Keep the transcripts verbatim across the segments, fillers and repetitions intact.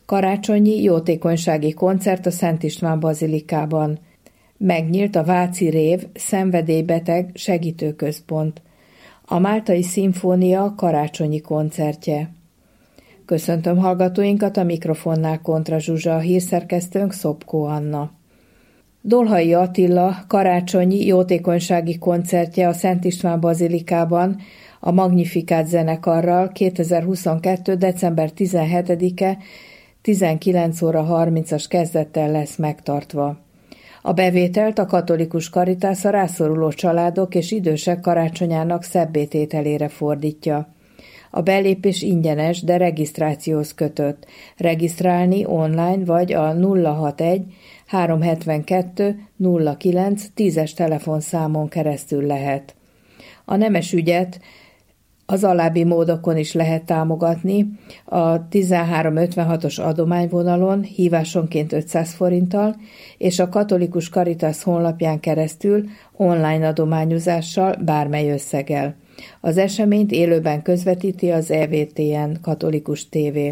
Karácsonyi jótékonysági koncert a Szent István bazilikában. Megnyílt a Váci Rév szenvedélybeteg segítőközpont. A Máltai Szimfónia karácsonyi koncertje. Köszöntöm hallgatóinkat, a mikrofonnál Kontra Zsuzsa, a hírszerkesztőnk Szopkó Anna. Dolhai Attila karácsonyi jótékonysági koncertje a Szent István bazilikában a Magnificat zenekarral kétezer-huszonkettő. december tizenhetedike tizenkilenc óra harmincas kezdettel lesz megtartva. A bevételt a Katolikus Caritas a rászoruló családok és idősek karácsonyának szebbétételére fordítja. A belépés ingyenes, de regisztrációhoz kötött. Regisztrálni online vagy a nulla hatvanegy háromszázhetvenkettő nulla kilenc tízes telefonszámon keresztül lehet. A nemes ügyet az alábbi módokon is lehet támogatni: a tizenhárom ötvenhatos adományvonalon hívásonként ötszáz forinttal, és a Katolikus Caritas honlapján keresztül online adományozással bármely összeggel. Az eseményt élőben közvetíti az E V T N Katolikus té vé.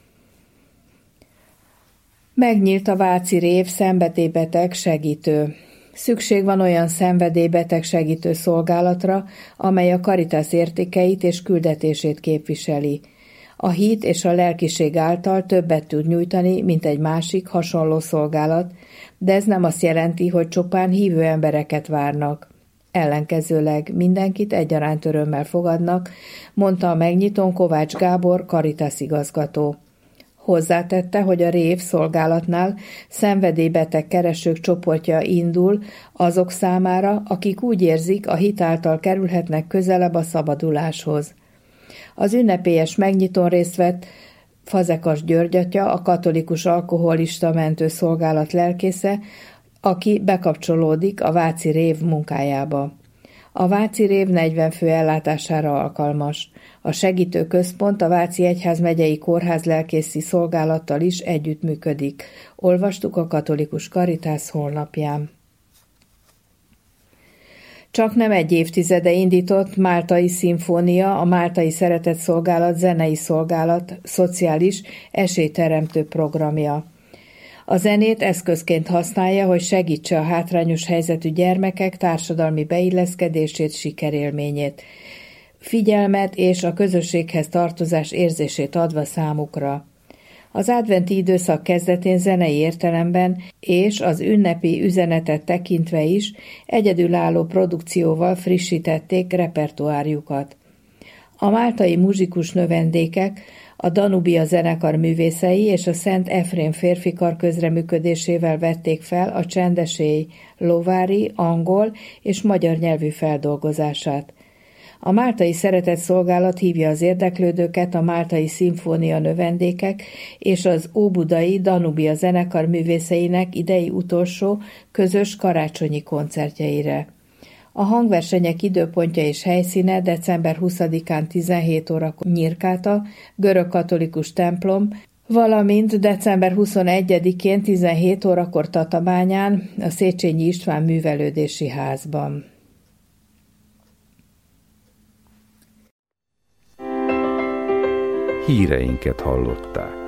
Megnyílt a Váci Rév szenvedélybeteg segítő. Szükség van olyan szenvedélybeteg segítő szolgálatra, amely a Caritas értékeit és küldetését képviseli. A hit és a lelkiség által többet tud nyújtani, mint egy másik hasonló szolgálat, de ez nem azt jelenti, hogy csupán hívő embereket várnak. Ellenkezőleg mindenkit egyaránt örömmel fogadnak, mondta a megnyitón Kovács Gábor, Caritas igazgató. Hozzátette, hogy a Rév szolgálatnál szenvedélybeteg keresők csoportja indul azok számára, akik úgy érzik, a hit által kerülhetnek közelebb a szabaduláshoz. Az ünnepélyes megnyitón részt vett Fazekas György atya, a Katolikus Alkoholista Mentő Szolgálat lelkésze, aki bekapcsolódik a Váci Rév munkájába. A Váci Rév negyven fő ellátására alkalmas. A segítőközpont a Váci Egyházmegyei Kórház lelkészi szolgálattal is együttműködik. Olvastuk a Katolikus Caritas honlapján. Csak nem egy évtizede indított Máltai Szimfónia, a Máltai Szeretetszolgálat zenei szolgálat szociális esélyteremtő programja. A zenét eszközként használja, hogy segítse a hátrányos helyzetű gyermekek társadalmi beilleszkedését, sikerélményét, figyelmet és a közösséghez tartozás érzését adva számukra. Az adventi időszak kezdetén zenei értelemben és az ünnepi üzenetet tekintve is egyedülálló produkcióval frissítették repertoárjukat. A máltai muzsikus növendékek a Danubia zenekar művészei és a Szent Efrém férfikar közreműködésével vették fel a Csendesély lovári, angol és magyar nyelvű feldolgozását. A Máltai Szeretetszolgálat hívja az érdeklődőket a Máltai Szimfónia növendékek és az óbudai Danubia zenekar művészeinek idei utolsó közös karácsonyi koncertjeire. A hangversenyek időpontja és helyszíne december huszadikán tizenhét órakor Nyírkáta, görögkatolikus templom, valamint december huszonegyedikén tizenhét órakor Tatabányán, a Széchenyi István művelődési házban. Híreinket hallották.